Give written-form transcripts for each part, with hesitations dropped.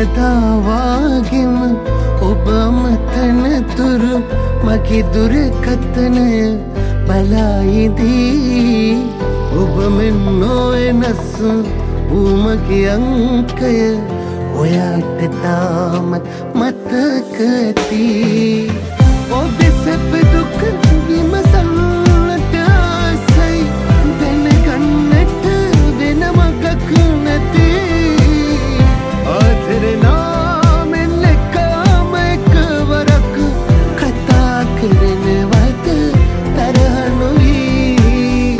වෙනදාවාගෙම ඔබ අමතන තුරු මගේ දුරකථනය බලායිදී ඔබ මෙන් නොවෙනස් වූ මගේ අංකය ඔයාට තාමත් මතක ඇති ඔබේ සැප දුක විමසන්නට ආසයි දැනගන්නට වෙන මගක් නැති ආදරේ නාමෙන් එකම එකවරක් කතා කරනවද තරහ නොවී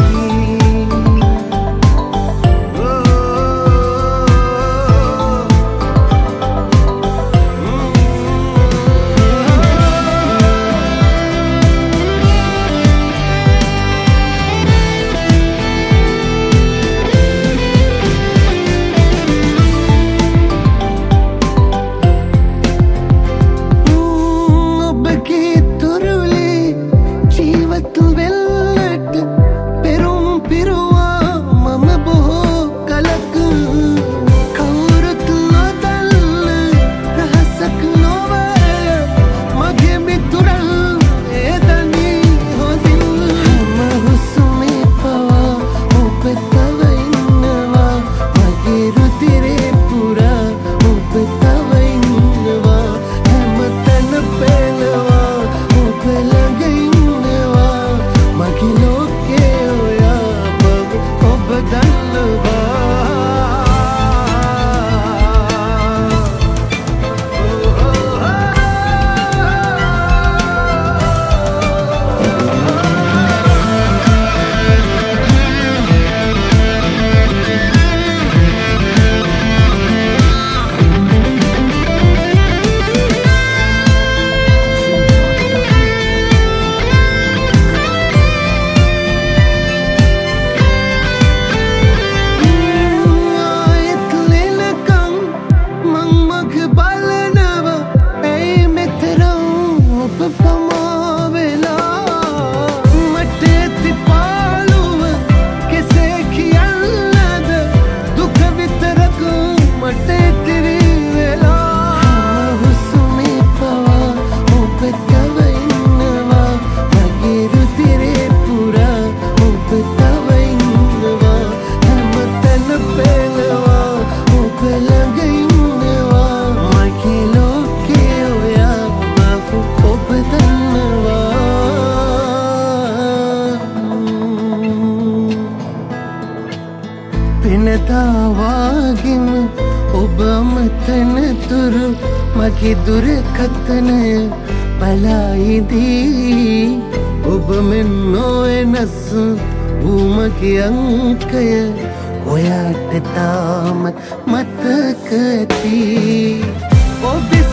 වෙනදාවාගෙම ඔබ අමතන තුරු මගේ දුරකථනය බලායිදී ඔබ මෙන් නොවෙනස් වූ මගේ අංකය ඔයාට තාමත් මතක ඇති ඔබේ